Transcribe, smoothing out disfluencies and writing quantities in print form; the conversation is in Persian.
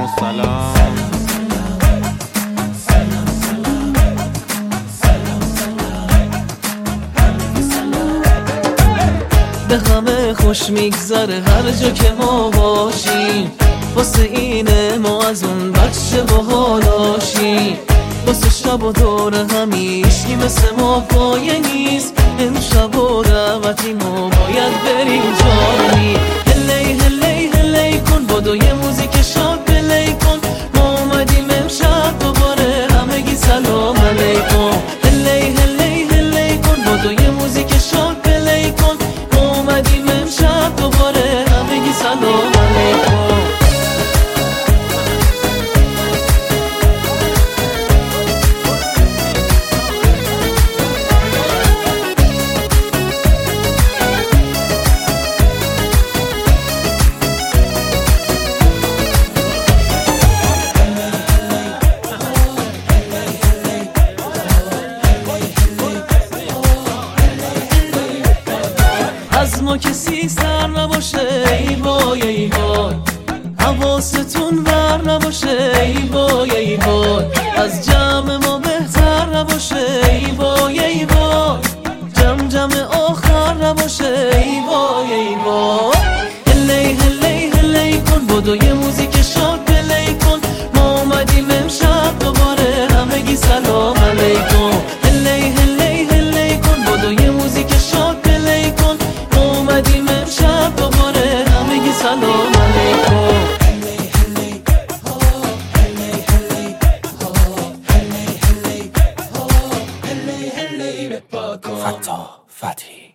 سلام به همه خوش میگذره هر جا که ما باشیم، واسه اینه ما از اون بچه باحالاشیم، واسه شب و دور همیشگی مثل ما پایه نیست، امشب و دعوتی ما باید بریم جایی. هلی هلی هلی کن بادو یه موزیک شاد پلی کن، ما اومدیم امشب دوباره همگی سلام علیکم. هلی هلی هلی کن بادو یه موزیک شاد پلی کن، ما اومدیم امشب دوباره همگی سلام علیکم. از ما کسی سر نباشه ای وای ای وای، حواستون ور نباشه ای وای ای وای، از جمع ما بهتر نباشه ای وای ای وای، جمع آخر نباشه ای وای ای وای. هلی هلی هلی کن بادو یه موزیک شاد پلی کن، ما اومدیم امشب دوباره همگی سلام علیکم. هلی هلی هلی کن بادو یه موزیک شاد پلی کن، اومدیم امشب دوباره همگی سلام علیکم. فتا فتحی